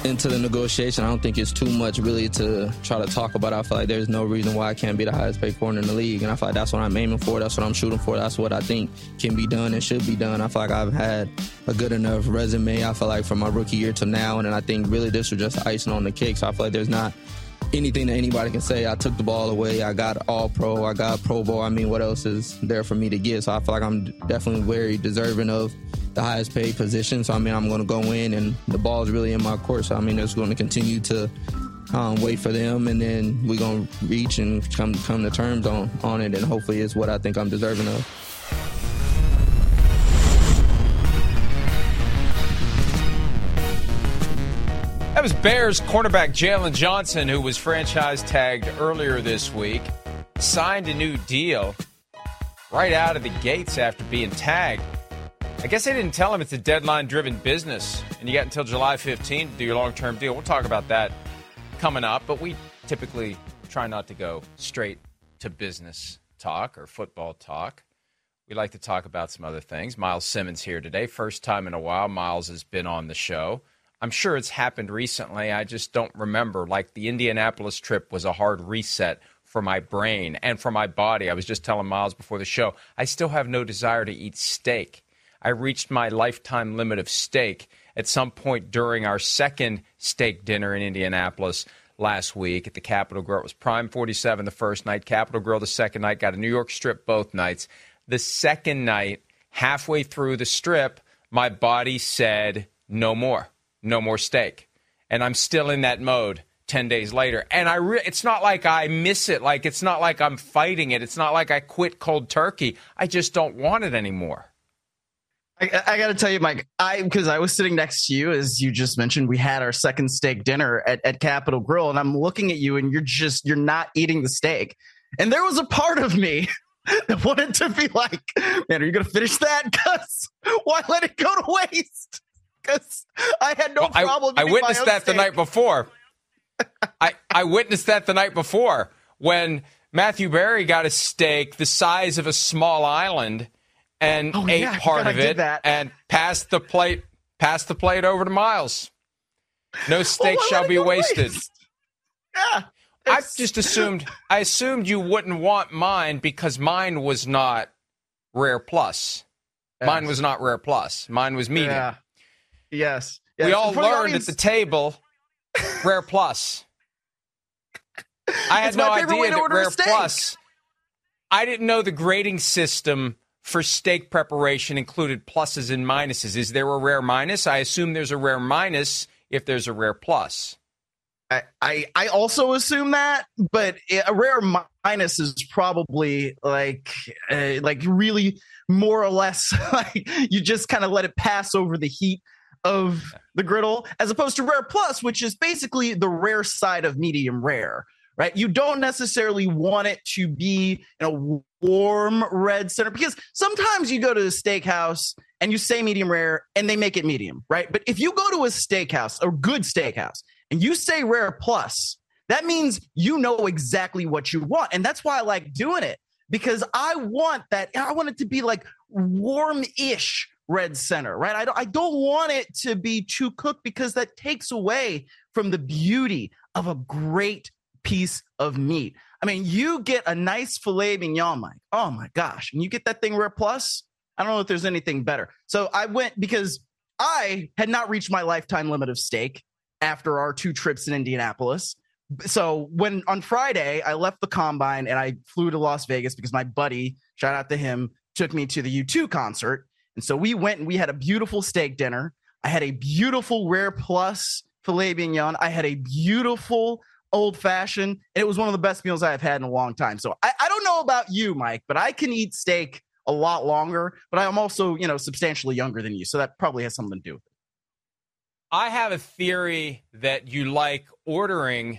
into the negotiation. I don't think it's too much really to try to talk about. I feel like there's no reason why I can't be the highest paid corner in the league, and I feel like that's what I'm aiming for. That's what I'm shooting for. That's what I think can be done and should be done. I feel like I've had a good enough resume, I feel like, from my rookie year to now, and then I think really this was just icing on the cake. So I feel like there's not anything that anybody can say. I took the ball away. I got All-Pro. I got Pro Bowl. I mean, what else is there for me to get? So I feel like I'm definitely very deserving of the highest paid position. So, I mean, I'm going to go in, and the ball is really in my court. So, I mean, it's going to continue to wait for them, and then we're going to reach and come to terms on it, and hopefully it's what I think I'm deserving of. That was Bears cornerback Jalen Johnson, who was franchise tagged earlier this week, signed a new deal right out of the gates after being tagged. I guess they didn't tell him it's a deadline-driven business, and you got until July 15 to do your long-term deal. We'll talk about that coming up, but we typically try not to go straight to business talk or football talk. We like to talk about some other things. Myles Simmons here today. First time in a while Myles has been on the show. I'm sure it's happened recently. I just don't remember. Like, the Indianapolis trip was a hard reset for my brain and for my body. I was just telling Myles before the show, I still have no desire to eat steak. I reached my lifetime limit of steak at some point during our second steak dinner in Indianapolis last week at the Capitol Grill. It was Prime 47 the first night, Capitol Grill the second night, got a New York strip both nights. The second night, halfway through the strip, my body said, no more steak. And I'm still in that mode 10 days later. And it's not like I miss it. Like, it's not like I'm fighting it. It's not like I quit cold turkey. I just don't want it anymore. I got to tell you, Mike, because I was sitting next to you, as you just mentioned, we had our second steak dinner at Capitol Grill, and I'm looking at you, and you're not eating the steak. And there was a part of me that wanted to be like, man, are you going to finish that? Because why let it go to waste? Because I had no problem. I witnessed that the night before. I witnessed that the night before when Matthew Berry got a steak the size of a small island and ate part of it and passed the plate over to Myles. No steak shall be wasted. Yeah. I assumed you wouldn't want mine because mine was not Rare Plus. Mine was not Rare Plus. Mine was medium. Yeah. Yes. We all learned at the table Rare Plus. I had no idea that Rare Plus. I didn't know the grading system for steak preparation included pluses and minuses. Is there a Rare Minus? I assume there's a Rare Minus if there's a Rare Plus. I also assume that, but a Rare Minus is probably like really more or less like you just kind of let it pass over the heat of the griddle, as opposed to Rare Plus, which is basically the rare side of medium rare, right? You don't necessarily want it to be in a warm red center, because sometimes you go to a steakhouse and you say medium rare and they make it medium, right? But if you go to a steakhouse, a good steakhouse, and you say Rare Plus, that means you know exactly what you want. And that's why I like doing it, because I want it to be like warm-ish red center, right? I don't want it to be too cooked, because that takes away from the beauty of a great piece of meat. I mean, you get a nice filet mignon, Mike. Oh my gosh. And you get that thing Rare Plus. I don't know if there's anything better. So I went because I had not reached my lifetime limit of steak after our 2 trips in Indianapolis. So when on Friday, I left the combine and I flew to Las Vegas because my buddy, shout out to him, took me to the U2 concert. And so we went and we had a beautiful steak dinner. I had a beautiful Rare Plus filet mignon. I had a beautiful old fashioned, and it was one of the best meals I've had in a long time. So I don't know about you, Mike, but I can eat steak a lot longer, but I'm also, substantially younger than you. So that probably has something to do with it. I have a theory that you like ordering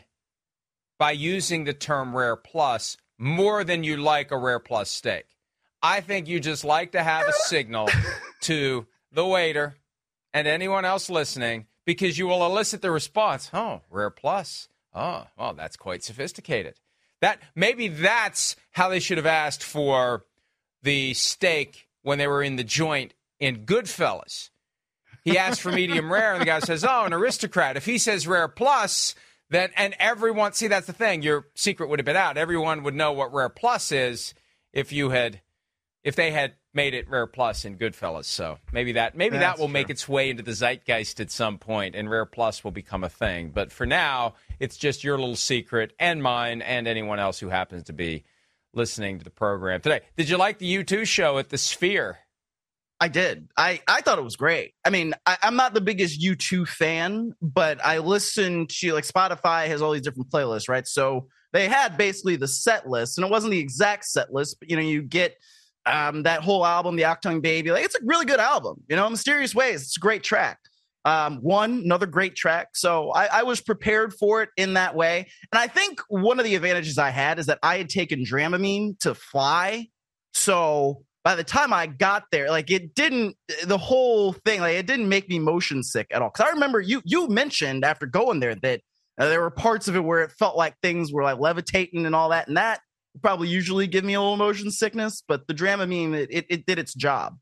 by using the term Rare Plus more than you like a Rare Plus steak. I think you just like to have a signal to the waiter and anyone else listening, because you will elicit the response, oh, Rare Plus. Oh, well, that's quite sophisticated. Maybe that's how they should have asked for the steak when they were in the joint in Goodfellas. he asks for medium rare, and the guy says, "Oh, an Aristocrat." If he says rare plus, then and everyone see that's the thing. Your secret would have been out. Everyone would know what rare plus is if they had made it rare plus in Goodfellas. So maybe that will make its way into the zeitgeist at some point, and rare plus will become a thing. But for now, it's just your little secret and mine and anyone else who happens to be listening to the program today. Did you like the U2 show at the Sphere? I did. I thought it was great. I mean, I'm not the biggest U2 fan, but I listened to, like, Spotify has all these different playlists, right? So they had basically the set list, and it wasn't the exact set list, but, you get that whole album, the Octung Baby. Like, it's a really good album, Mysterious Ways. It's a great track. Another great track. So I was prepared for it in that way. And I think one of the advantages I had is that I had taken Dramamine to fly. So by the time I got there, like, the whole thing, like, it didn't make me motion sick at all. Because I remember you mentioned after going there that there were parts of it where it felt like things were like levitating and all that. And that would probably usually give me a little motion sickness. But the Dramamine, it did its job.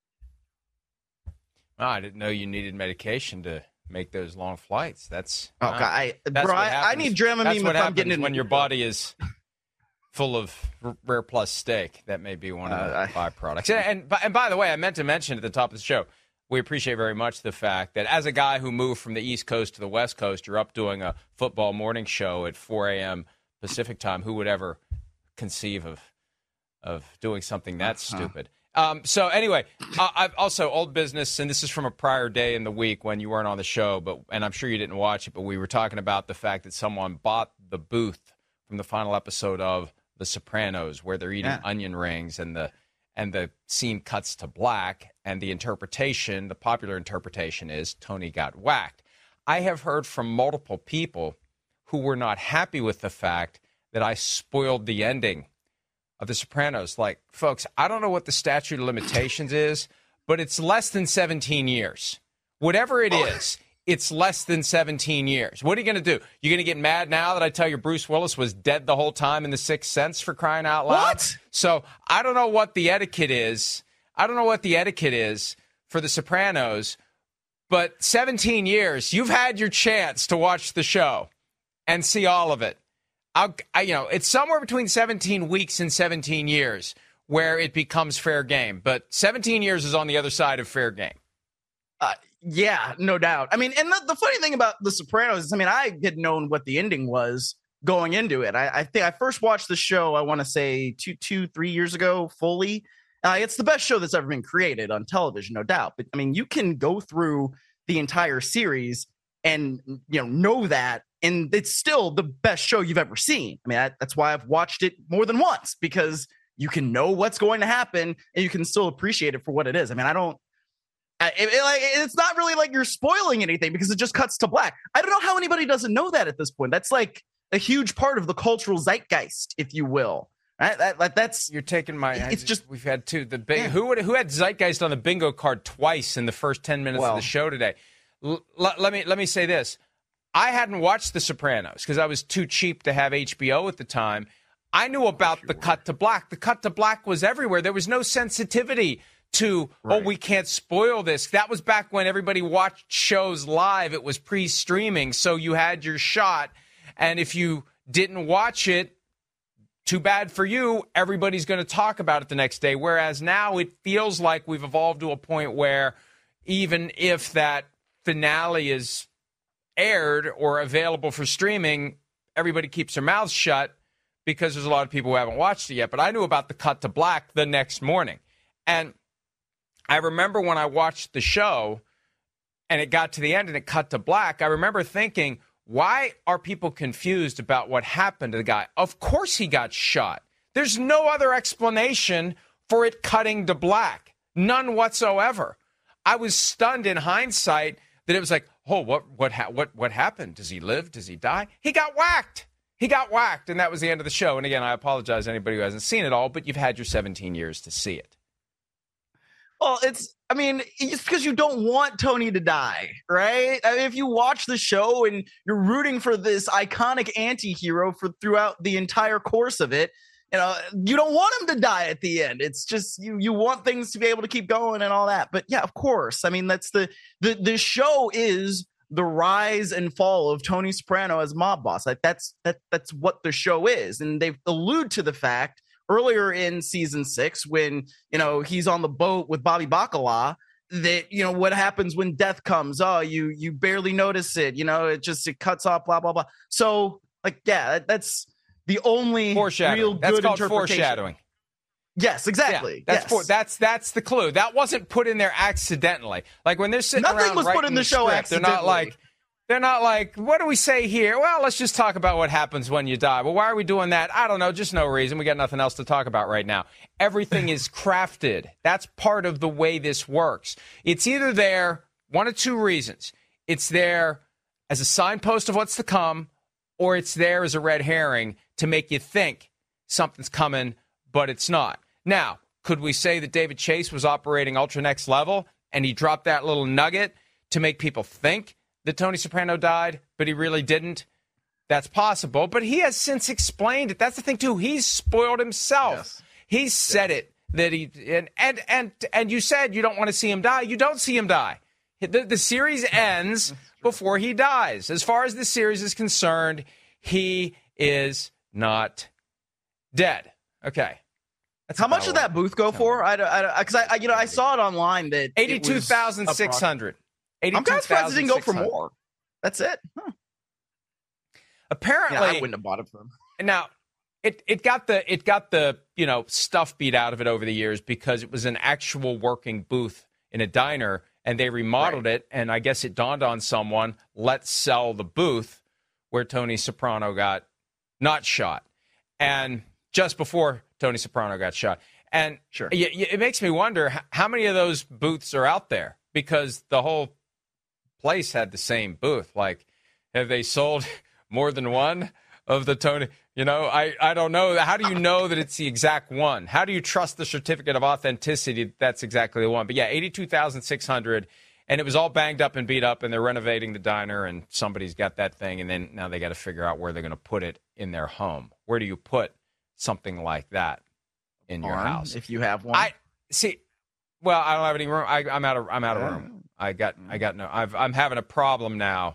Oh, I didn't know you needed medication to make those long flights. That's I need Dramamine if I'm getting in when your body is full of rare plus steak. That may be one of the byproducts. And by the way, I meant to mention at the top of the show, we appreciate very much the fact that as a guy who moved from the East Coast to the West Coast, you're up doing a football morning show at 4 a.m. Pacific time. Who would ever conceive of doing something that stupid? So anyway, I've also old business, and this is from a prior day in the week when you weren't on the show, and I'm sure you didn't watch it, but we were talking about the fact that someone bought the booth from the final episode of The Sopranos, where they're eating onion rings, and the scene cuts to black, and the popular interpretation is Tony got whacked. I have heard from multiple people who were not happy with the fact that I spoiled the ending of The Sopranos. Like, folks, I don't know what the statute of limitations is, but it's less than 17 years. Whatever it is, it's less than 17 years. What are you going to do? You're going to get mad now that I tell you Bruce Willis was dead the whole time in The Sixth Sense, for crying out loud? What? So I don't know what the etiquette is. For The Sopranos, but 17 years, you've had your chance to watch the show and see all of it. It's somewhere between 17 weeks and 17 years where it becomes fair game. But 17 years is on the other side of fair game. Yeah, no doubt. I mean, and the funny thing about The Sopranos is, I mean, I had known what the ending was going into it. I think I first watched the show, I want to say 3 years ago, fully. It's the best show that's ever been created on television, no doubt. But I mean, you can go through the entire series and know that, and it's still the best show you've ever seen. I mean, that's why I've watched it more than once, because you can know what's going to happen and you can still appreciate it for what it is. I mean, it's not really like you're spoiling anything because it just cuts to black. I don't know how anybody doesn't know that at this point. That's like a huge part of the cultural zeitgeist, if you will. Right? That's you're taking my. It's just we've had two. Who had zeitgeist on the bingo card twice in the first 10 minutes of the show today? Let me say this. I hadn't watched The Sopranos because I was too cheap to have HBO at the time. I knew about the cut to black. The cut to black was everywhere. There was no sensitivity to, we can't spoil this. That was back when everybody watched shows live. It was pre-streaming, so you had your shot. And if you didn't watch it, too bad for you. Everybody's going to talk about it the next day. Whereas now it feels like we've evolved to a point where even if that finale is aired or available for streaming, everybody keeps their mouths shut because there's a lot of people who haven't watched it yet. But I knew about the cut to black the next morning. And I remember when I watched the show and it got to the end and it cut to black, I remember thinking, why are people confused about what happened to the guy? Of course he got shot. There's no other explanation for it cutting to black. None whatsoever. I was stunned in hindsight that it was like, oh, what happened? Does he live? Does he die? He got whacked. He got whacked, and that was the end of the show. And again, I apologize to anybody who hasn't seen it all, but you've had your 17 years to see it. Well, it's because you don't want Tony to die, right? I mean, if you watch the show and you're rooting for this iconic anti-hero throughout the entire course of it, you don't want him to die at the end. It's just you want things to be able to keep going and all that. But yeah, of course. I mean, that's the show is the rise and fall of Tony Soprano as mob boss. Like that's what the show is. And they've alluded to the fact earlier in season 6 when, he's on the boat with Bobby Bacala that, what happens when death comes. Oh, you barely notice it. It cuts off, blah, blah, blah. So like, yeah, that's the only real good That's called interpretation. Foreshadowing. Yes, exactly. Yeah, that's the clue. That wasn't put in there accidentally. Like when they're sitting Nothing around was put in the show script, accidentally. They're not like, what do we say here? Well, let's just talk about what happens when you die. Well, why are we doing that? I don't know. Just no reason. We got nothing else to talk about right now. Everything is crafted. That's part of the way this works. It's either there, one of two reasons. It's there as a signpost of what's to come, or it's there as a red herring to make you think something's coming, but it's not. Now, could we say that David Chase was operating ultra next level and he dropped that little nugget to make people think that Tony Soprano died, but he really didn't? That's possible, but he has since explained it. That's the thing, too. He's spoiled himself. Yes. He's said it, that he and you said you don't want to see him die. You don't see him die. The series ends before he dies. As far as the series is concerned, he is not dead. Okay. How much did that booth go for? I saw it online that $82,600. I'm kind of surprised it didn't go for more. That's it. Huh. Apparently, I wouldn't have bought it from. Now, it got the stuff beat out of it over the years because it was an actual working booth in a diner, and they remodeled it. And I guess it dawned on someone, let's sell the booth where Tony Soprano got not shot, and just before Tony Soprano got shot. And sure, it makes me wonder how many of those booths are out there, because the whole place had the same booth. Like, have they sold more than one of the Tony? I don't know. How do you know that it's the exact one? How do you trust the certificate of authenticity that's exactly the one? But yeah, $82,600, and it was all banged up and beat up, and they're renovating the diner, and somebody's got that thing, and then now they got to figure out where they're going to put it in their home. Where do you put something like that in your house? If you have one. Well, I don't have any room. I'm out of room. I'm having a problem now.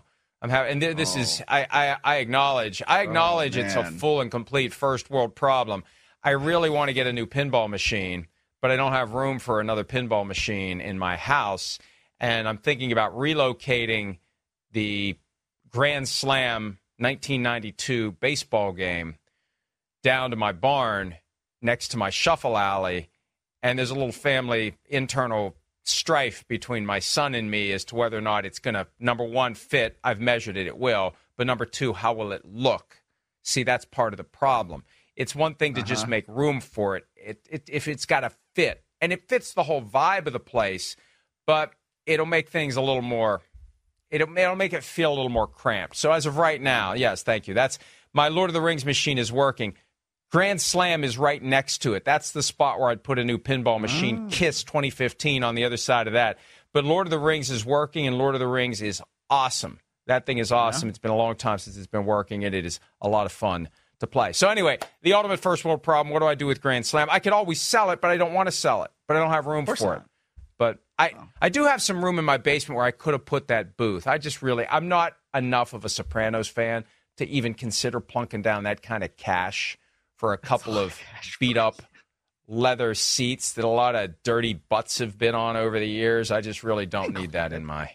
I acknowledge it's a full and complete first world problem. I really want to get a new pinball machine, but I don't have room for another pinball machine in my house. And I'm thinking about relocating the Grand Slam 1992 baseball game down to my barn next to my shuffle alley. And there's a little family internal strife between my son and me as to whether or not it's going to, number one, fit. I've measured it will. But number two, how will it look? See, that's part of the problem. It's one thing to just make room for it. If it's got to fit. And it fits the whole vibe of the place, but it'll make things a little more, it'll make it feel a little more cramped. So as of right now, yes, thank you. That's my Lord of the Rings machine is working. Grand Slam is right next to it. That's the spot where I'd put a new pinball machine. Kiss 2015 on the other side of that. But Lord of the Rings is working, and Lord of the Rings is awesome. That thing is awesome. Yeah. It's been a long time since it's been working, and it is a lot of fun to play. So anyway, the ultimate first world problem, what do I do with Grand Slam? I could always sell it, but I don't want to sell it. But I don't have room for it. But I do have some room in my basement where I could have put that booth. I'm not enough of a Sopranos fan to even consider plunking down that kind of cash for a couple of beat-up leather seats that a lot of dirty butts have been on over the years. I just really don't need that in my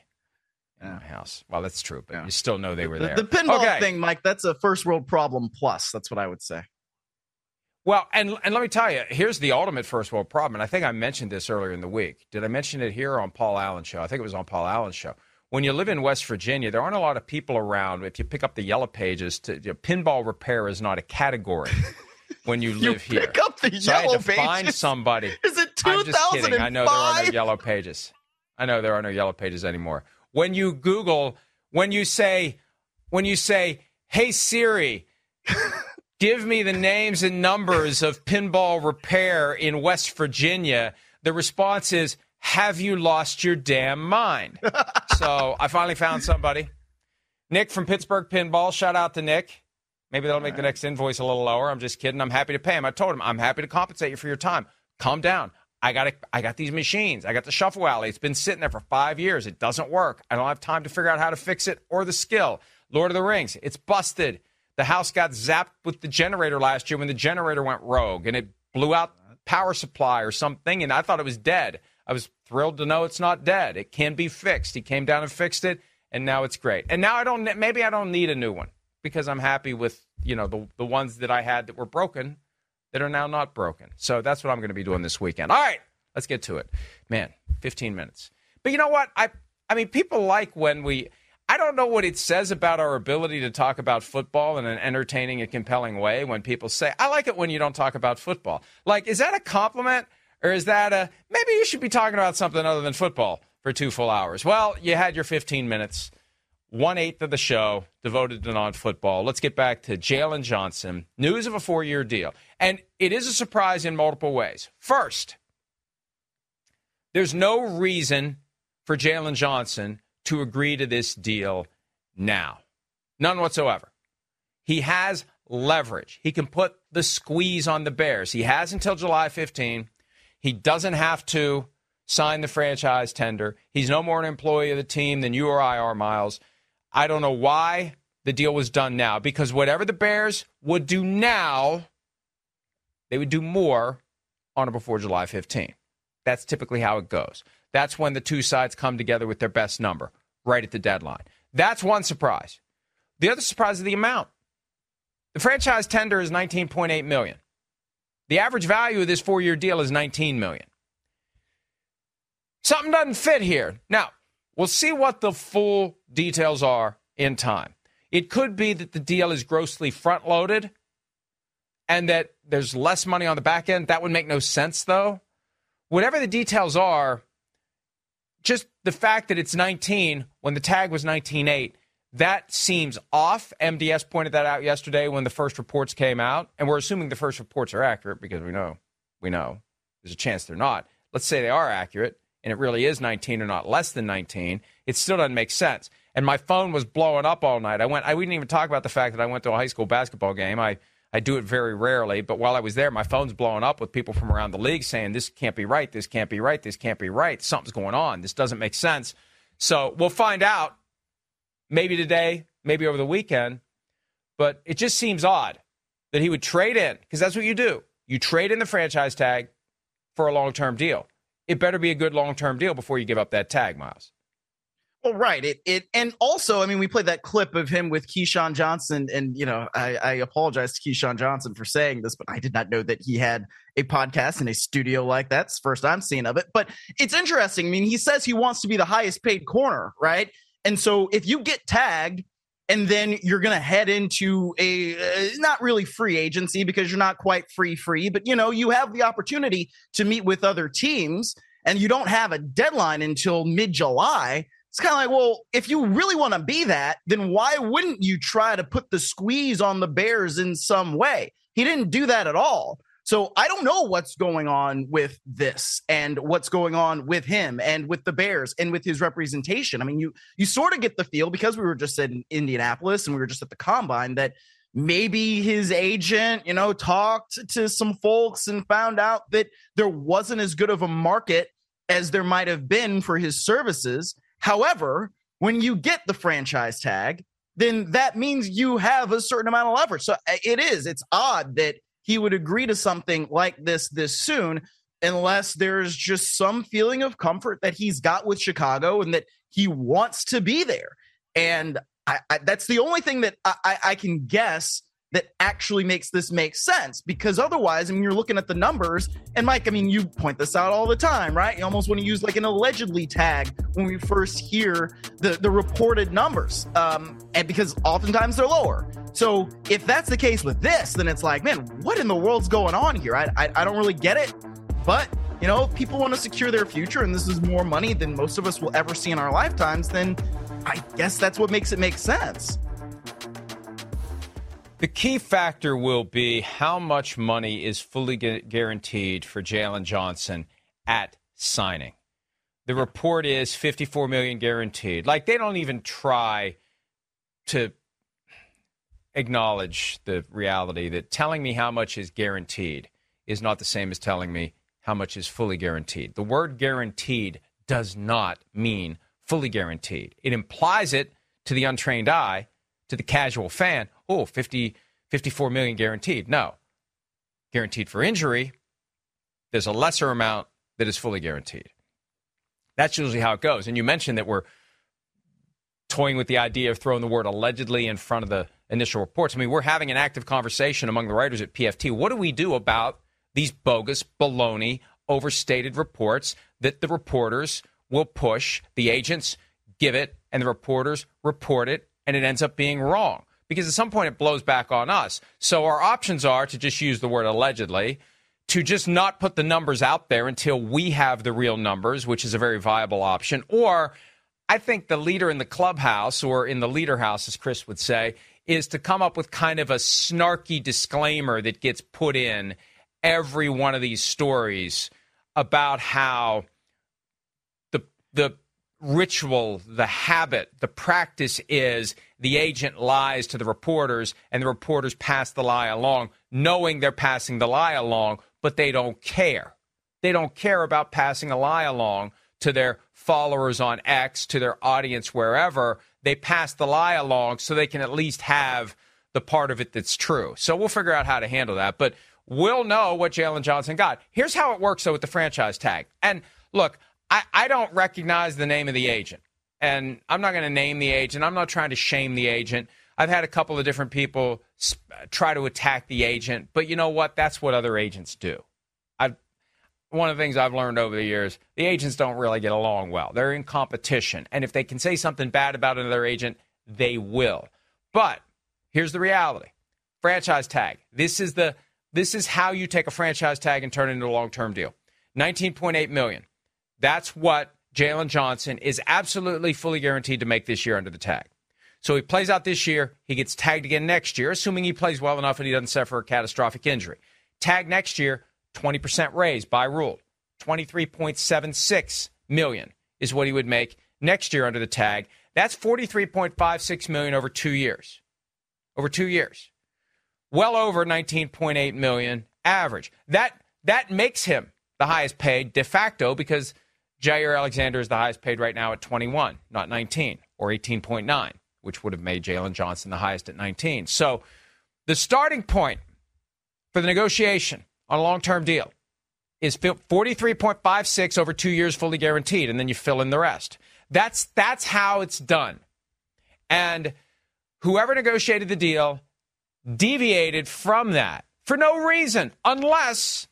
house. Well, that's true, but you still know they were there. The pinball thing, Mike, that's a first-world problem plus. That's what I would say. Well, and let me tell you, here's the ultimate first-world problem, and I think I mentioned this earlier in the week. Did I mention it here or on Paul Allen's show? I think it was on Paul Allen's show. When you live in West Virginia, there aren't a lot of people around. If you pick up the Yellow Pages, pinball repair is not a category. When you live here. Pick up the so Yellow I had to Pages. Find somebody. Is it 2005? I'm just kidding. I know there are no Yellow Pages. I know there are no Yellow Pages anymore. When you Google, when you say, hey Siri, give me the names and numbers of pinball repair in West Virginia, the response is, have you lost your damn mind? So I finally found somebody. Nick from Pittsburgh Pinball. Shout out to Nick. Maybe they'll make the next invoice a little lower. I'm just kidding. I'm happy to pay him. I told him, I'm happy to compensate you for your time. Calm down. I got these machines. I got the Shuffle Alley. It's been sitting there for 5 years. It doesn't work. I don't have time to figure out how to fix it or the skill. Lord of the Rings, it's busted. The house got zapped with the generator last year when the generator went rogue, and it blew out power supply or something, and I thought it was dead. I was thrilled to know it's not dead. It can be fixed. He came down and fixed it, and now it's great. And now I don't need a new one because I'm happy with, the ones that I had that were broken that are now not broken. So that's what I'm going to be doing this weekend. All right, let's get to it. Man, 15 minutes. But you know what? I mean, people like when I don't know what it says about our ability to talk about football in an entertaining and compelling way when people say, I like it when you don't talk about football. Like, is that a compliment? Or is that maybe you should be talking about something other than football for 2 full hours? Well, you had your 15 minutes. 1/8 of the show devoted to non-football. Let's get back to Jalen Johnson. News of a 4-year deal. And it is a surprise in multiple ways. First, there's no reason for Jalen Johnson to agree to this deal now. None whatsoever. He has leverage. He can put the squeeze on the Bears. He has until July 15. He doesn't have to sign the franchise tender. He's no more an employee of the team than you or I are, Miles. I don't know why the deal was done now, because whatever the Bears would do now, they would do more on or before July 15. That's typically how it goes. That's when the two sides come together with their best number, right at the deadline. That's one surprise. The other surprise is the amount. The franchise tender is $19.8 million. The average value of this 4-year deal is $19 million. Something doesn't fit here. Now, we'll see what the full details are in time. It could be that the deal is grossly front-loaded and that there's less money on the back end. That would make no sense, though. Whatever the details are, just the fact that it's 19 when the tag was 19.8, that seems off. MDS pointed that out yesterday when the first reports came out, and we're assuming the first reports are accurate because we know there's a chance they're not. Let's say they are accurate, and it really is 19 or not less than 19. It still doesn't make sense. And my phone was blowing up all night. I didn't even talk about the fact that I went to a high school basketball game. I do it very rarely, but while I was there, my phone's blowing up with people from around the league saying, this can't be right, this can't be right, this can't be right. Something's going on. This doesn't make sense. So we'll find out maybe today, maybe over the weekend, but it just seems odd that he would trade in, because that's what you do. You trade in the franchise tag for a long-term deal. It better be a good long-term deal before you give up that tag, Miles. Well, right. And also, I mean, we played that clip of him with Keyshawn Johnson, and, I apologize to Keyshawn Johnson for saying this, but I did not know that he had a podcast in a studio like that. It's the first I'm seeing of it, but it's interesting. I mean, he says he wants to be the highest paid corner, right? And so if you get tagged and then you're going to head into a not really free agency because you're not quite free, but, you have the opportunity to meet with other teams and you don't have a deadline until mid-July. It's kind of like, well, if you really want to be that, then why wouldn't you try to put the squeeze on the Bears in some way? He didn't do that at all. So I don't know what's going on with this and what's going on with him and with the Bears and with his representation. I mean, you sort of get the feel, because we were just in Indianapolis and we were just at the combine, that maybe his agent, talked to some folks and found out that there wasn't as good of a market as there might have been for his services. However, when you get the franchise tag, then that means you have a certain amount of leverage. So it's odd that he would agree to something like this soon, unless there's just some feeling of comfort that he's got with Chicago and that he wants to be there. And that's the only thing that I can guess that actually makes this make sense, because otherwise, I mean, you're looking at the numbers, and Mike, I mean, you point this out all the time, right? You almost want to use like an allegedly tag when we first hear the reported numbers, and because oftentimes they're lower. So if that's the case with this, then it's like, man, what in the world's going on here? I don't really get it, but people want to secure their future, and this is more money than most of us will ever see in our lifetimes. Then I guess that's what makes it make sense. The key factor will be how much money is fully guaranteed for Jalen Johnson at signing. The report is $54 million guaranteed. Like, they don't even try to acknowledge the reality that telling me how much is guaranteed is not the same as telling me how much is fully guaranteed. The word guaranteed does not mean fully guaranteed. It implies it to the untrained eye, to the casual fan. Oh, 54 million guaranteed. No. Guaranteed for injury, there's a lesser amount that is fully guaranteed. That's usually how it goes. And you mentioned that we're toying with the idea of throwing the word allegedly in front of the initial reports. I mean, we're having an active conversation among the writers at PFT. What do we do about these bogus, baloney, overstated reports that the reporters will push, the agents give it, and the reporters report it, and it ends up being wrong? Because at some point it blows back on us. So our options are to just use the word allegedly, to just not put the numbers out there until we have the real numbers, which is a very viable option. Or I think the leader in the clubhouse, or in the leader house, as Chris would say, is to come up with kind of a snarky disclaimer that gets put in every one of these stories about how the ritual, the habit, the practice is the agent lies to the reporters and the reporters pass the lie along, knowing they're passing the lie along, but they don't care. They don't care about passing a lie along to their followers on X, to their audience wherever. They pass the lie along so they can at least have the part of it that's true. So we'll figure out how to handle that. But we'll know what Jalen Johnson got. Here's how it works, though, with the franchise tag. And look, I don't recognize the name of the agent. And I'm not going to name the agent. I'm not trying to shame the agent. I've had a couple of different people try to attack the agent. But you know what? That's what other agents do. One of the things I've learned over the years, the agents don't really get along well. They're in competition. And if they can say something bad about another agent, they will. But here's the reality. Franchise tag. This is how you take a franchise tag and turn it into a long-term deal. $19.8 million. That's what Jalen Johnson is absolutely fully guaranteed to make this year under the tag. So he plays out this year. He gets tagged again next year, assuming he plays well enough and he doesn't suffer a catastrophic injury. Tag next year, 20% raise by rule. $23.76 million is what he would make next year under the tag. That's $43.56 million over 2 years. Over 2 years. Well over $19.8 million average. That makes him the highest paid de facto, because Jair Alexander is the highest paid right now at 21, not 19, or 18.9, which would have made Jalen Johnson the highest at 19. So the starting point for the negotiation on a long-term deal is 43.56 over 2 years fully guaranteed, and then you fill in the rest. That's how it's done. And whoever negotiated the deal deviated from that for no reason, unless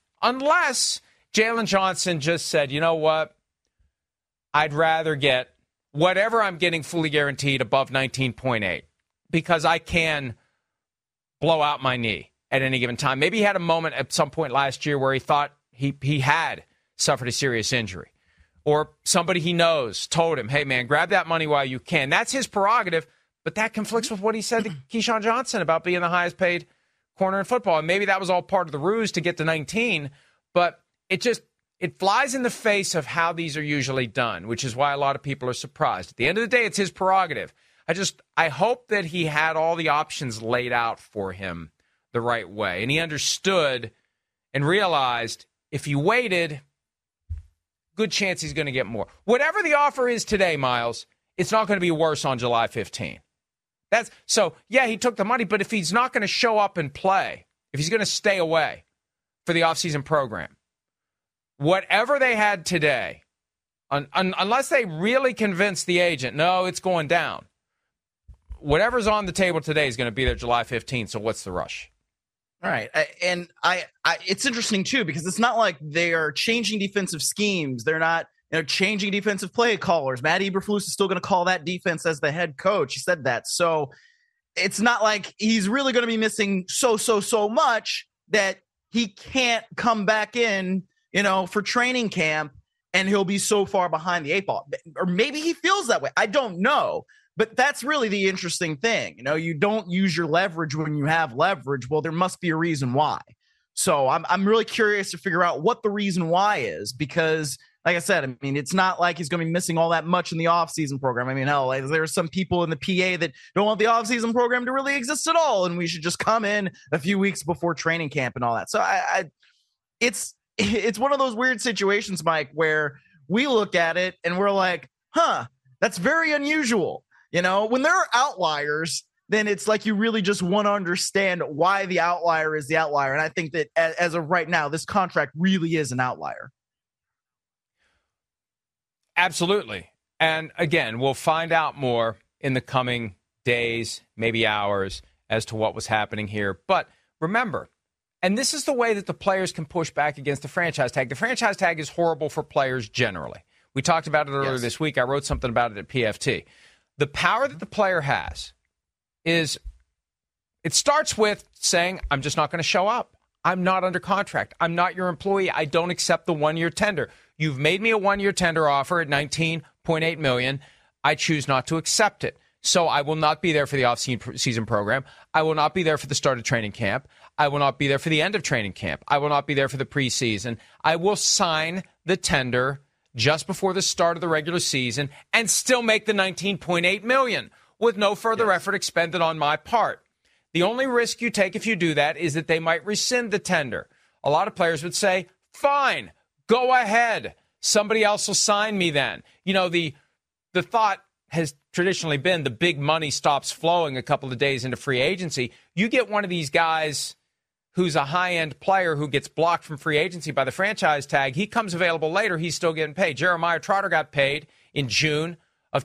Jalen Johnson just said, you know what, I'd rather get whatever I'm getting fully guaranteed above 19.8 because I can blow out my knee at any given time. Maybe he had a moment at some point last year where he thought he had suffered a serious injury, or somebody he knows told him, hey, man, grab that money while you can. That's his prerogative, but that conflicts with what he said to Keyshawn Johnson about being the highest paid corner in football. And maybe that was all part of the ruse to get to 19, but it flies in the face of how these are usually done, which is why a lot of people are surprised. At the end of the day, it's his prerogative. I hope that he had all the options laid out for him the right way, and he understood and realized if he waited, good chance he's going to get more. Whatever the offer is today, Miles, it's not going to be worse on July 15. Yeah, he took the money, but if he's not going to show up and play, if he's going to stay away for the offseason program, whatever they had today, unless they really convince the agent, no, it's going down, whatever's on the table today is going to be there July 15th, so what's the rush? All right. And it's interesting, too, because it's not like they are changing defensive schemes. They're not changing defensive play callers. Matt Eberflus is still going to call that defense as the head coach. He said that. So it's not like he's really going to be missing so much that he can't come back in, for training camp, and he'll be so far behind the eight ball. Or maybe he feels that way. I don't know. But that's really the interesting thing. You don't use your leverage when you have leverage. Well, there must be a reason why. So I'm really curious to figure out what the reason why is, because like I said, I mean, it's not like he's going to be missing all that much in the offseason program. I mean, hell, like, there are some people in the PA that don't want the offseason program to really exist at all, and we should just come in a few weeks before training camp and all that. So it's one of those weird situations, Mike, where we look at it and we're like, that's very unusual. You know, when there are outliers, then it's like you really just want to understand why the outlier is the outlier. And I think that as of right now, this contract really is an outlier. Absolutely. And again, we'll find out more in the coming days, maybe hours, as to what was happening here. But remember, and this is the way that the players can push back against the franchise tag. The franchise tag is horrible for players generally. We talked about it earlier this week. I wrote something about it at PFT. The power that the player has is, it starts with saying, I'm just not going to show up. I'm not under contract. I'm not your employee. I don't accept the one-year tender. You've made me a one-year tender offer at $19.8 million. I choose not to accept it. So I will not be there for the off-season program. I will not be there for the start of training camp. I will not be there for the end of training camp. I will not be there for the preseason. I will sign the tender just before the start of the regular season and still make the $19.8 million with no further effort expended on my part. The only risk you take if you do that is that they might rescind the tender. A lot of players would say, fine, go ahead. Somebody else will sign me then. You know, the thought has traditionally been the big money stops flowing a couple of days into free agency. You get one of these guys who's a high-end player who gets blocked from free agency by the franchise tag. He comes available later. He's still getting paid. Jeremiah Trotter got paid in June of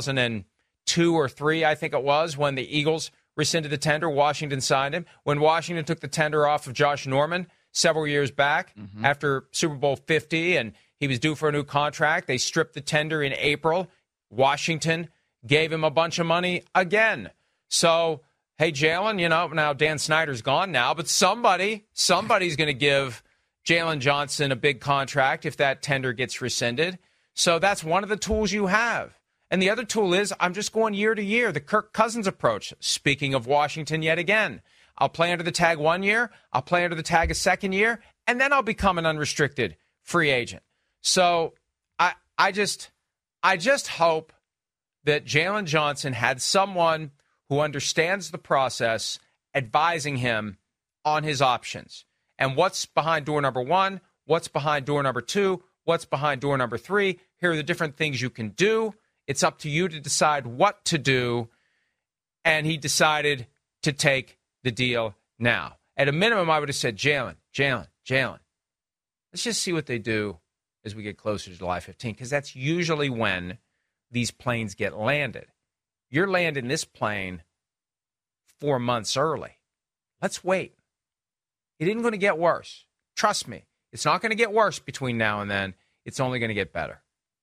2002 or 3, I think it was, when the Eagles rescinded the tender. Washington signed him. When Washington took the tender off of Josh Norman several years back after Super Bowl 50 and he was due for a new contract, they stripped the tender in April. Washington gave him a bunch of money again. So, hey, Jalen, you know, now Dan Snyder's gone now, but somebody's going to give Jalen Johnson a big contract if that tender gets rescinded. So that's one of the tools you have. And the other tool is I'm just going year to year, the Kirk Cousins approach. Speaking of Washington yet again, I'll play under the tag 1 year, I'll play under the tag a second year, and then I'll become an unrestricted free agent. So I just hope that Jalen Johnson had someone who understands the process advising him on his options and what's behind door number 1, what's behind door number 2, what's behind door number 3. Here are the different things you can do. It's up to you to decide what to do. And he decided to take the deal now. At a minimum, I would have said, Jalen, let's just see what they do as we get closer to July 15th, because that's usually when these planes get landed. You're landing this plane 4 months early. Let's wait. It isn't going to get worse. Trust me. It's not going to get worse between now and then. It's only going to get better.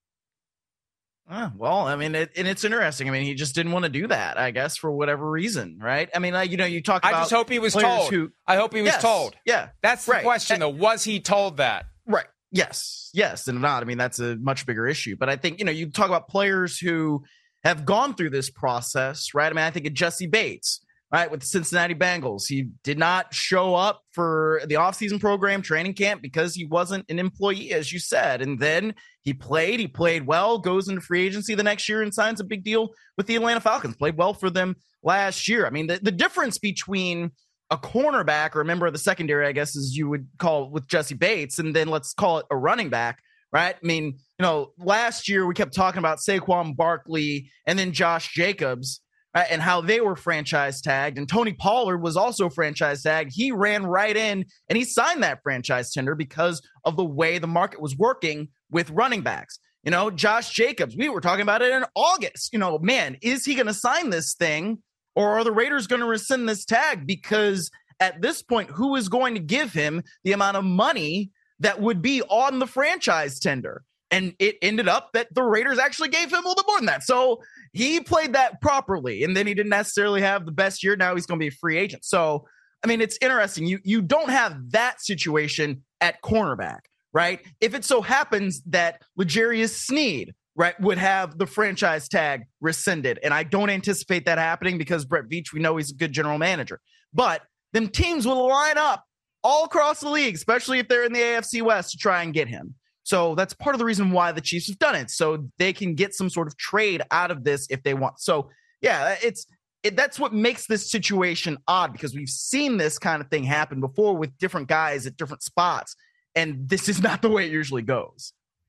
Well, I mean, it's interesting. I mean, he just didn't want to do that, I guess, for whatever reason, right? I mean, like, you know, you talk about. I just hope he was told. I hope he was told. Yeah. That's the question, though. Was he told that? Right. Yes. And if not, I mean, that's a much bigger issue. But I think, you know, you talk about players who have gone through this process, right? I mean, I think of Jesse Bates, right, with the Cincinnati Bengals. He did not show up for the offseason program training camp because he wasn't an employee, as you said. And then he played well, goes into free agency the next year and signs a big deal with the Atlanta Falcons. Played well for them last year. I mean, the difference between a cornerback or a member of the secondary, I guess, as you would call it with Jesse Bates, and then let's call it a running back, right? I mean, you know, last year we kept talking about Saquon Barkley and then Josh Jacobs, right, and how they were franchise tagged. And Tony Pollard was also franchise tagged. He ran right in and he signed that franchise tender because of the way the market was working with running backs. You know, Josh Jacobs, we were talking about it in August. You know, man, is he going to sign this thing? Or are the Raiders going to rescind this tag? Because at this point, who is going to give him the amount of money that would be on the franchise tender? And it ended up that the Raiders actually gave him a little bit more than that. So he played that properly. And then he didn't necessarily have the best year. Now he's going to be a free agent. So, I mean, it's interesting. You don't have that situation at cornerback, right? If it so happens that L'Jarius Sneed, right, would have the franchise tag rescinded. And I don't anticipate that happening because Brett Veach, we know he's a good general manager. But then teams will line up all across the league, especially if they're in the AFC West, to try and get him. So that's part of the reason why the Chiefs have done it. So they can get some sort of trade out of this if they want. So yeah, that's what makes this situation odd, because we've seen this kind of thing happen before with different guys at different spots. And this is not the way it usually goes.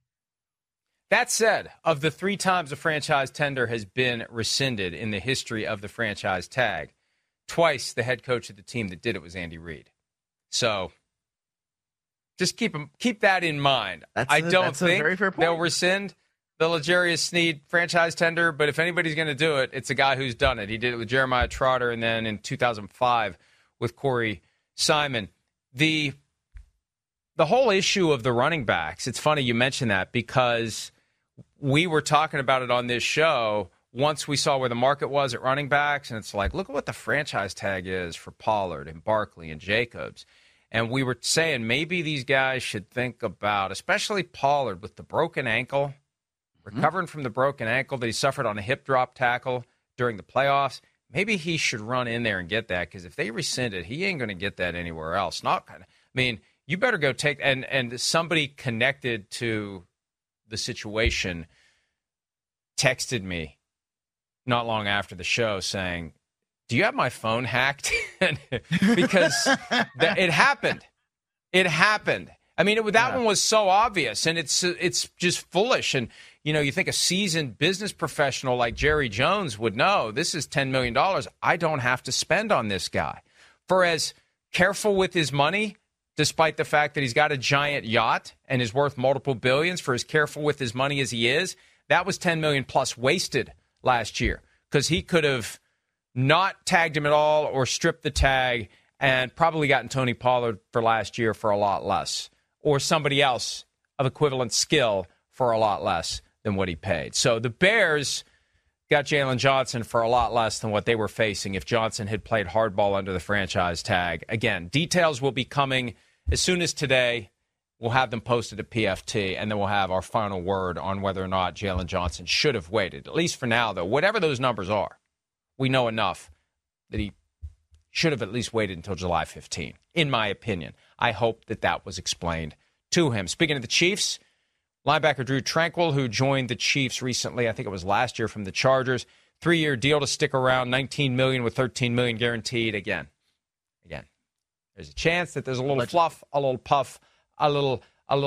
That said, of the 3 times a franchise tender has been rescinded in the history of the franchise tag, twice the head coach of the team that did it was Andy Reid. So just keep that in mind. I don't think they'll rescind the L'Jarius Sneed franchise tender, but if anybody's going to do it, it's a guy who's done it. He did it with Jeremiah Trotter, and then in 2005 with Corey Simon. The whole issue of the running backs, it's funny you mention that, because we were talking about it on this show once we saw where the market was at running backs, and it's like, look at what the franchise tag is for Pollard and Barkley and Jacobs. And we were saying maybe these guys should think about, especially Pollard with the broken ankle, recovering from the broken ankle that he suffered on a hip drop tackle during the playoffs. Maybe he should run in there and get that, because if they rescind it, he ain't going to get that anywhere else. You better go take, and somebody connected to the situation texted me not long after the show saying, do you have my phone hacked? Because it happened. It happened. I mean, that one was so obvious, and it's just foolish. And, you think a seasoned business professional like Jerry Jones would know this is $10 million I don't have to spend on this guy. For as careful with his money, despite the fact that he's got a giant yacht and is worth multiple billions, for as careful with his money as he is, that was $10 million plus wasted last year, because he could have not tagged him at all or stripped the tag and probably gotten Tony Pollard for last year for a lot less, or somebody else of equivalent skill for a lot less than what he paid. So the Bears got Jalen Johnson for a lot less than what they were facing if Johnson had played hardball under the franchise tag. Again, details will be coming as soon as today. We'll have them posted at PFT, and then we'll have our final word on whether or not Jalen Johnson should have waited. At least for now, though, whatever those numbers are, we know enough that he should have at least waited until July 15, in my opinion. I hope that was explained to him. Speaking of the Chiefs, linebacker Drew Tranquill, who joined the Chiefs recently, I think it was last year from the Chargers, 3-year deal to stick around, $19 million with $13 million guaranteed. Again, there's a chance that there's a little fluff, a little puff, a little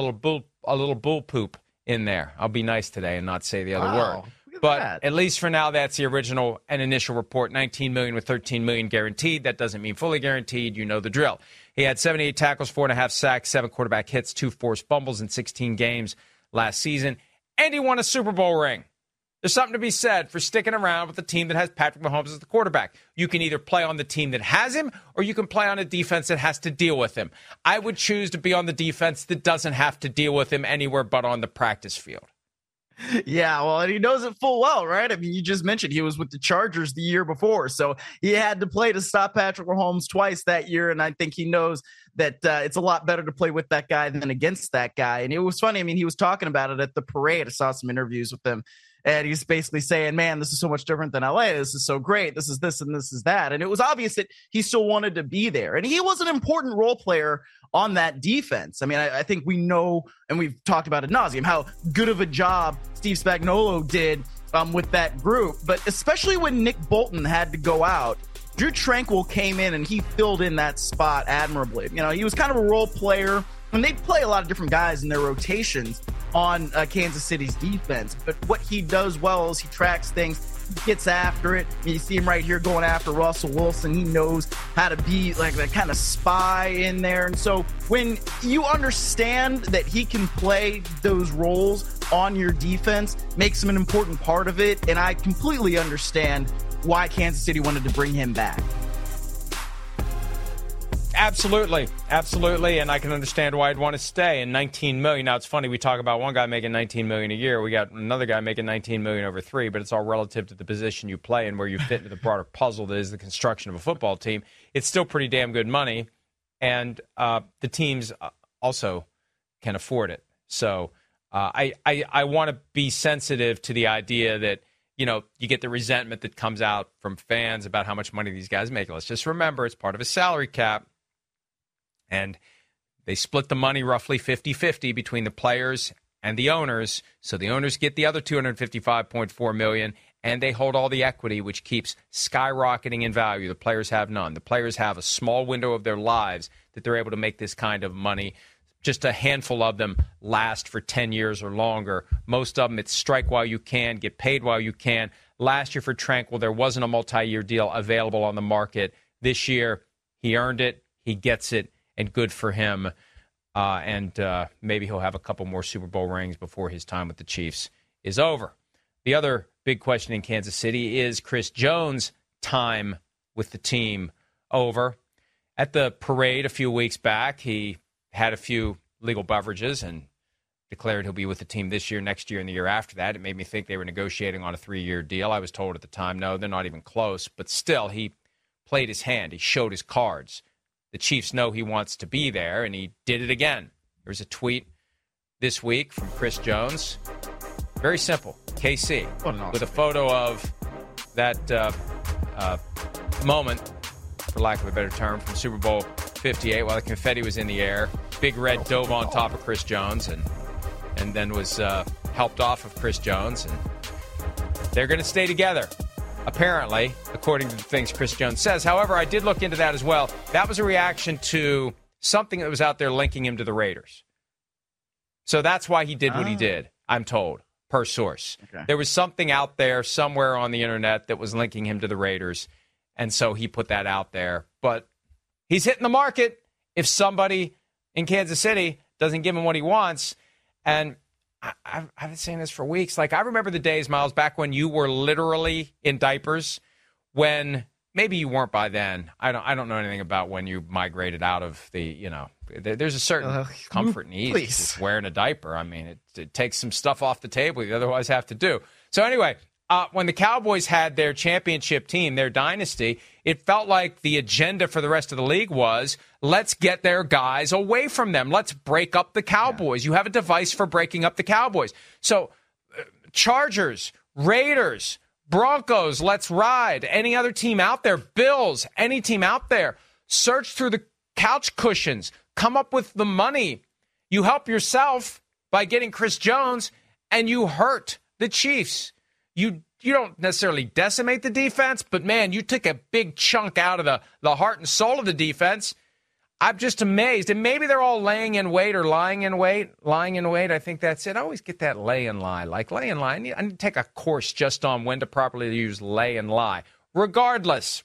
bull poop in there. I'll be nice today and not say the other word. But at least for now, that's the original and initial report. $19 million with $13 million guaranteed. That doesn't mean fully guaranteed. You know the drill. He had 78 tackles, 4.5 sacks, 7 quarterback hits, 2 forced fumbles in 16 games last season. And he won a Super Bowl ring. There's something to be said for sticking around with a team that has Patrick Mahomes as the quarterback. You can either play on the team that has him, or you can play on a defense that has to deal with him. I would choose to be on the defense that doesn't have to deal with him anywhere but on the practice field. Yeah, well, and he knows it full well, right? I mean, you just mentioned he was with the Chargers the year before, so he had to play to stop Patrick Mahomes twice that year, and I think he knows that it's a lot better to play with that guy than against that guy. And it was funny. I mean, he was talking about it at the parade. I saw some interviews with him, and he's basically saying, man, this is so much different than LA. This is so great. This is this and this is that. And it was obvious that he still wanted to be there. And he was an important role player on that defense. I mean, I think we know, and we've talked about ad nauseum, how good of a job Steve Spagnuolo did with that group. But especially when Nick Bolton had to go out, Drew Tranquill came in and he filled in that spot admirably. You know, he was kind of a role player, and they play a lot of different guys in their rotations on Kansas City's defense. But what he does well is he tracks things, he gets after it. You see him right here going after Russell Wilson. He knows how to be like that kind of spy in there. And so when you understand that he can play those roles on your defense, makes him an important part of it. And I completely understand why Kansas City wanted to bring him back. Absolutely. And I can understand why I'd want to stay. And $19 million. Now, it's funny. We talk about one guy making $19 million a year. We got another guy making $19 million over 3, but it's all relative to the position you play and where you fit into the broader puzzle that is the construction of a football team. It's still pretty damn good money, and the teams also can afford it. So I want to be sensitive to the idea that, you know, you get the resentment that comes out from fans about how much money these guys make. Let's just remember it's part of a salary cap. And They split the money roughly 50-50 between the players and the owners. So the owners get the other $255.4 million, and they hold all the equity, which keeps skyrocketing in value. The players have none. The players have a small window of their lives that they're able to make this kind of money. Just a handful of them last for 10 years or longer. Most of them, it's strike while you can, get paid while you can. Last year for Tranquill, there wasn't a multi-year deal available on the market. This year, he earned it, he gets it, and good for him. Maybe he'll have a couple more Super Bowl rings before his time with the Chiefs is over. The other big question in Kansas City is Chris Jones' time with the team over. At the parade a few weeks back, he had a few legal beverages and declared he'll be with the team this year, next year, and the year after that. It made me think they were negotiating on a 3-year deal. I was told at the time, no, they're not even close. But still, he played his hand. He showed his cards. The Chiefs know he wants to be there, and he did it again. There's a tweet this week from Chris Jones. Very simple. KC, with a photo of that moment, for lack of a better term, from Super Bowl 58 while the confetti was in the air. Big Red dove on top of Chris Jones and then was helped off of Chris Jones. And they're going to stay together, apparently, according to the things Chris Jones says. However, I did look into that as well. That was a reaction to something that was out there linking him to the Raiders. So that's why he did what he did, I'm told, per source. Okay. There was something out there somewhere on the internet that was linking him to the Raiders, and so he put that out there. But he's hitting the market if somebody in Kansas City doesn't give him what he wants. And I've been saying this for weeks. Like, I remember the days, Miles, back when you were literally in diapers, when maybe you weren't by then. I don't know anything about when you migrated out of the, there's a certain comfort and ease just wearing a diaper. I mean, it takes some stuff off the table you otherwise have to do. So anyway, when the Cowboys had their championship team, their dynasty, it felt like the agenda for the rest of the league was, let's get their guys away from them. Let's break up the Cowboys. Yeah. You have a device for breaking up the Cowboys. So Chargers, Raiders, Broncos, let's ride. Any other team out there, Bills, any team out there, search through the couch cushions, come up with the money. You help yourself by getting Chris Jones, and you hurt the Chiefs. You don't necessarily decimate the defense, but, man, you took a big chunk out of the heart and soul of the defense. I'm just amazed. And maybe they're all laying in wait or lying in wait. Lying in wait, I think that's it. I always get that lay and lie. Like, lay and lie. I need to take a course just on when to properly use lay and lie. Regardless,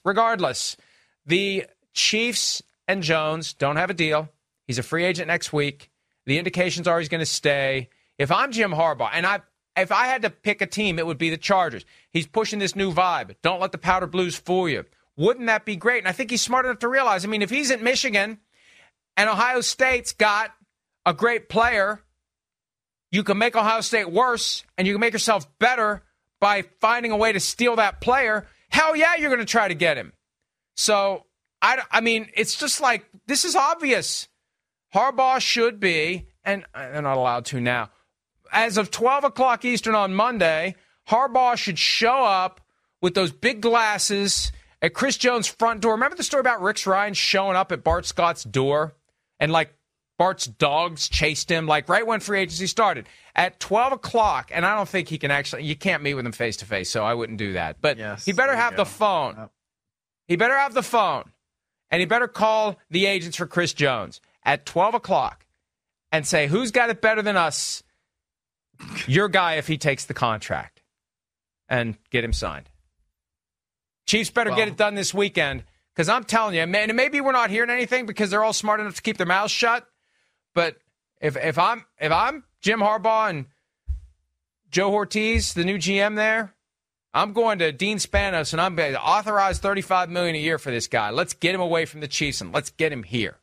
the Chiefs and Jones don't have a deal. He's a free agent next week. The indications are he's going to stay. If I'm Jim Harbaugh, and if I had to pick a team, it would be the Chargers. He's pushing this new vibe. Don't let the powder blues fool you. Wouldn't that be great? And I think he's smart enough to realize, I mean, if he's at Michigan and Ohio State's got a great player, you can make Ohio State worse, and you can make yourself better by finding a way to steal that player. Hell yeah, you're going to try to get him. So, I mean, it's just like, this is obvious. Harbaugh should be, and they're not allowed to now, as of 12 o'clock Eastern on Monday, Harbaugh should show up with those big glasses at Chris Jones' front door. Remember the story about Rex Ryan showing up at Bart Scott's door? And, like, Bart's dogs chased him, like, right when free agency started. At 12 o'clock, and I don't think he can actually, you can't meet with him face-to-face, so I wouldn't do that. But he better have the phone. Yep. He better have the phone. And he better call the agents for Chris Jones at 12 o'clock and say, who's got it better than us? Your guy, if he takes the contract, and get him signed. Chiefs better get it done this weekend, because I'm telling you, man, and maybe we're not hearing anything because they're all smart enough to keep their mouths shut. But if I'm Jim Harbaugh and Joe Ortiz, the new GM there, I'm going to Dean Spanos and I'm going to authorize $35 million a year for this guy. Let's get him away from the Chiefs and let's get him here.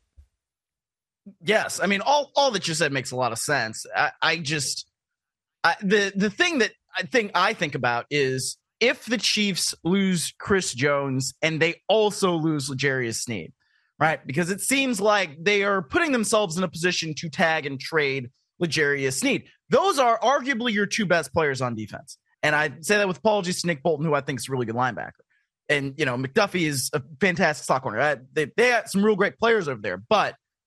Yes, I mean all that you said makes a lot of sense. The thing that I think about is if the Chiefs lose Chris Jones and they also lose L'Jarius Sneed, right? Because it seems like they are putting themselves in a position to tag and trade L'Jarius Sneed. Those are arguably your two best players on defense. And I say that with apologies to Nick Bolton, who I think is a really good linebacker. And, McDuffie is a fantastic slot corner. They have some real great players over there. But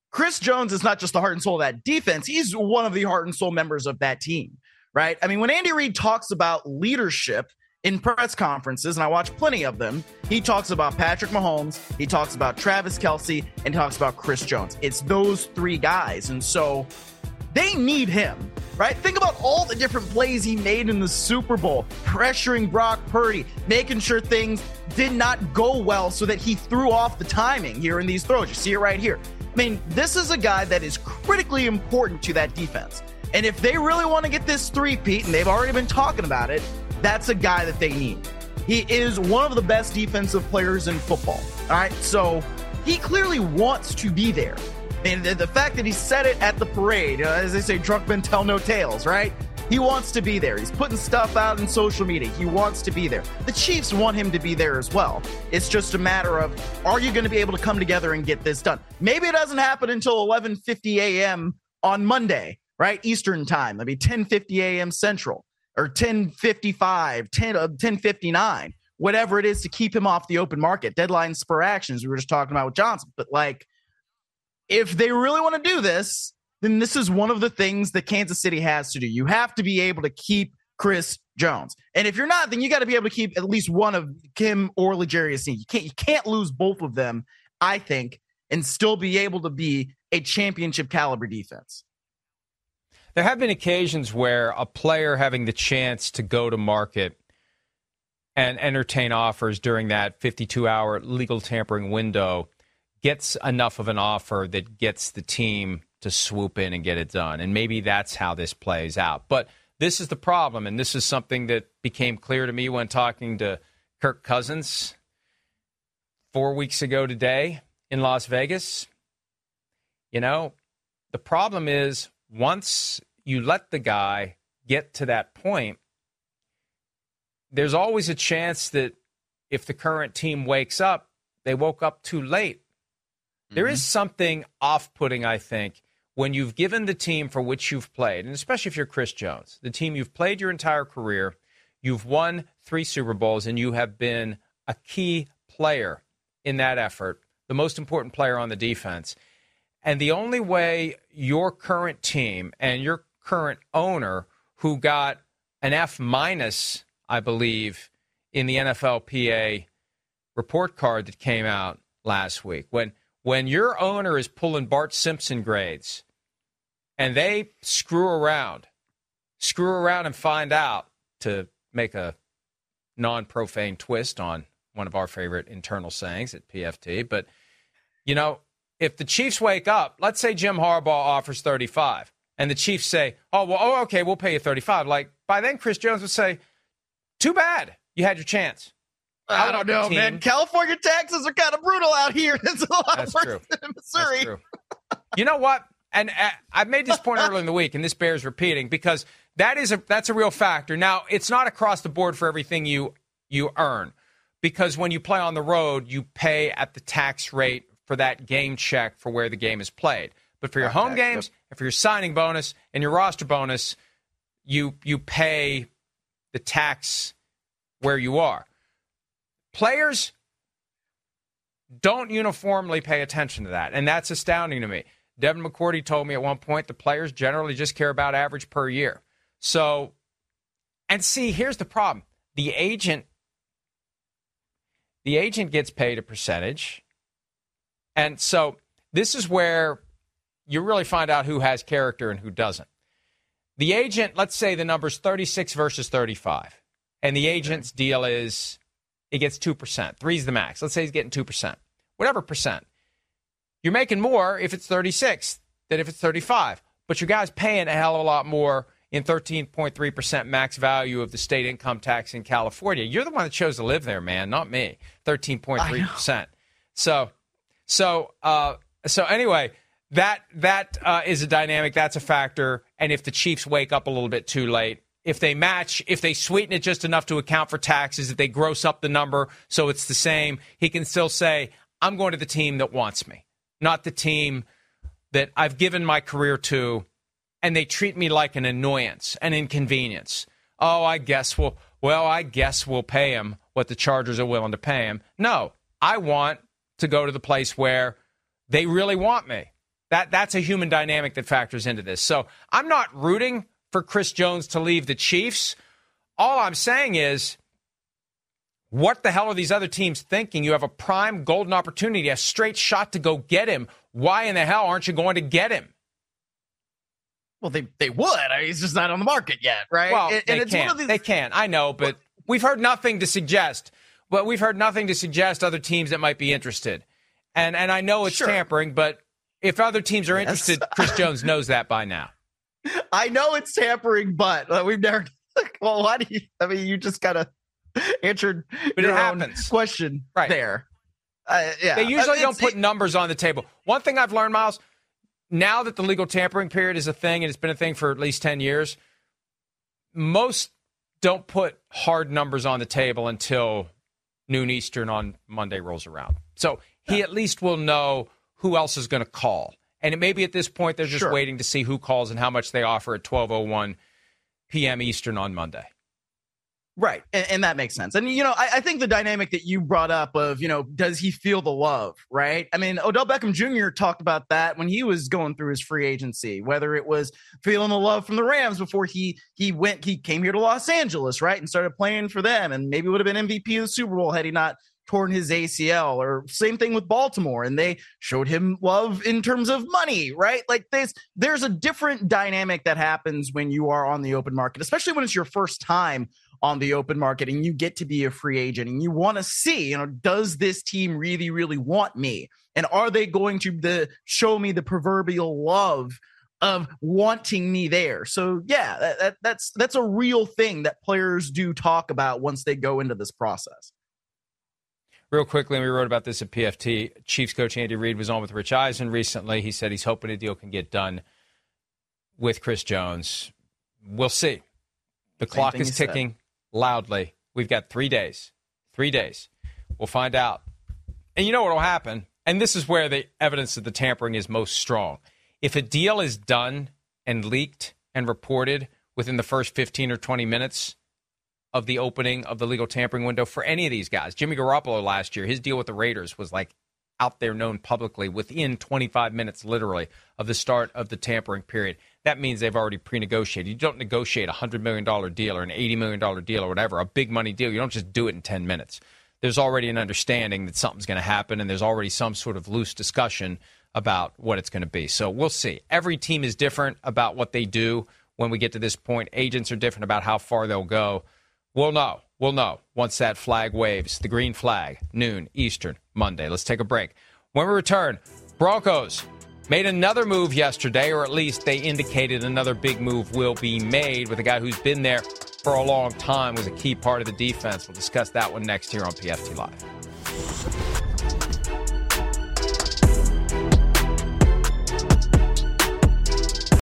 Chris Jones is not just the heart and soul of that defense. He's one of the heart and soul members of that team, right? I mean, when Andy Reid talks about leadership in press conferences, and I watch plenty of them, he talks about Patrick Mahomes, he talks about Travis Kelce, and talks about Chris Jones. It's those three guys. And so they need him, right? Think about all the different plays he made in the Super Bowl, pressuring Brock Purdy, making sure things did not go well so that he threw off the timing here in these throws. You see it right here. I mean, this is a guy that is critically important to that defense. And if they really want to get this three-peat, and they've already been talking about it, that's a guy that they need. He is one of the best defensive players in football. All right, so he clearly wants to be there. And the fact that he said it at the parade, as they say, drunk men tell no tales, right? He wants to be there. He's putting stuff out in social media. He wants to be there. The Chiefs want him to be there as well. It's just a matter of, are you going to be able to come together and get this done? Maybe it doesn't happen until 11:50 a.m. on Monday, right? Eastern time. Maybe 10:50 a.m. Central, or 10:55, 10:59, whatever it is to keep him off the open market. Deadlines per actions, we were just talking about with Johnson. But like, if they really want to do this, then this is one of the things that Kansas City has to do. You have to be able to keep Chris Jones. And if you're not, then you got to be able to keep at least one of Kim or L'Jarius Sneed. You can't lose both of them, I think, and still be able to be a championship caliber defense. There have been occasions where a player having the chance to go to market and entertain offers during that 52-hour legal tampering window gets enough of an offer that gets the team to swoop in and get it done. And maybe that's how this plays out. But this is the problem, and this is something that became clear to me when talking to Kirk Cousins 4 weeks ago today in Las Vegas. You know, the problem is once you let the guy get to that point, there's always a chance that if the current team wakes up, they woke up too late. There is something off-putting, I think, when you've given the team for which you've played, and especially if you're Chris Jones, the team you've played your entire career, you've won 3 Super Bowls, and you have been a key player in that effort, the most important player on the defense. And the only way your current team and your current owner, who got an F-, I believe, in the NFLPA report card that came out last week, when your owner is pulling Bart Simpson grades and they screw around and find out, to make a non-profane twist on one of our favorite internal sayings at PFT. But, you know, if the Chiefs wake up, let's say Jim Harbaugh offers 35 and the Chiefs say, okay, we'll pay you 35. Like, by then Chris Jones would say, too bad, you had your chance. I don't know, man. California taxes are kind of brutal out here. It's a lot worse than in Missouri. That's true. You know what? And I've made this point earlier in the week, and this bears repeating, because that's a real factor. Now, it's not across the board for everything you earn, because when you play on the road, you pay at the tax rate for that game check for where the game is played. But for your home games, and for your signing bonus and your roster bonus, you pay the tax where you are. Players don't uniformly pay attention to that, and that's astounding to me. Devin McCourty told me at one point the players generally just care about average per year. So, and see, here's the problem. The agent gets paid a percentage, and so this is where you really find out who has character and who doesn't. The agent, let's say the number's 36 versus 35, and the agent's deal is he gets 2%. 3's the max. Let's say he's getting 2%. Whatever percent. You're making more if it's 36 than if it's 35. But your guy's paying a hell of a lot more in 13.3% max value of the state income tax in California. You're the one that chose to live there, man, not me. 13.3%. So anyway, that is a dynamic. That's a factor. And if the Chiefs wake up a little bit too late, if they match, if they sweeten it just enough to account for taxes, if they gross up the number so it's the same, he can still say, I'm going to the team that wants me, not the team that I've given my career to, and they treat me like an annoyance, an inconvenience. Oh, I guess we'll pay him what the Chargers are willing to pay him. No, I want to go to the place where they really want me. That's a human dynamic that factors into this. So I'm not rooting for Chris Jones to leave the Chiefs. All I'm saying is, what the hell are these other teams thinking? You have a prime golden opportunity, a straight shot to go get him. Why in the hell aren't you going to get him? Well, they would. I mean, he's just not on the market yet, right? Well, and they it's can. one of these... They can. I know, but we've heard nothing to suggest. But we've heard nothing to suggest other teams that might be interested. And I know it's tampering, but if other teams are interested, Chris Jones knows that by now. I know it's tampering, but we've never. Well, why do you? I mean, you just gotta answered but your it own happens. question there. Yeah, they usually don't put numbers on the table. One thing I've learned, Miles, now that the legal tampering period is a thing, and it's been a thing for at least 10 years, most don't put hard numbers on the table until noon Eastern on Monday rolls around. So he at least will know who else is going to call. And it may be at this point they're just waiting to see who calls and how much they offer at 12:01 p.m. Eastern on Monday. Right. And that makes sense. And, I think the dynamic that you brought up of, does he feel the love, right? I mean, Odell Beckham Jr. talked about that when he was going through his free agency, whether it was feeling the love from the Rams before he came here to Los Angeles, right? And started playing for them and maybe would have been MVP of the Super Bowl had he not torn his ACL, or same thing with Baltimore. And they showed him love in terms of money, right? Like there's a different dynamic that happens when you are on the open market, especially when it's your first time on the open market and you get to be a free agent and you want to see, does this team really, really want me? And are they going to show me the proverbial love of wanting me there? So yeah, that's a real thing that players do talk about once they go into this process. Real quickly, and we wrote about this at PFT, Chiefs coach Andy Reid was on with Rich Eisen recently. He said he's hoping a deal can get done with Chris Jones. We'll see. The clock is ticking loudly. We've got 3 days. 3 days. We'll find out. And you know what will happen? And this is where the evidence of the tampering is most strong. If a deal is done and leaked and reported within the first 15 or 20 minutes of the opening of the legal tampering window for any of these guys. Jimmy Garoppolo last year, his deal with the Raiders was like out there known publicly within 25 minutes, literally, of the start of the tampering period. That means they've already pre-negotiated. You don't negotiate a $100 million deal or an $80 million deal or whatever, a big money deal. You don't just do it in 10 minutes. There's already an understanding that something's going to happen, and there's already some sort of loose discussion about what it's going to be. So we'll see. Every team is different about what they do when we get to this point. Agents are different about how far they'll go. We'll know. We'll know once that flag waves, the green flag, noon Eastern, Monday. Let's take a break. When we return, Broncos made another move yesterday, or at least they indicated another big move will be made with a guy who's been there for a long time, was a key part of the defense. We'll discuss that one next here on PFT Live.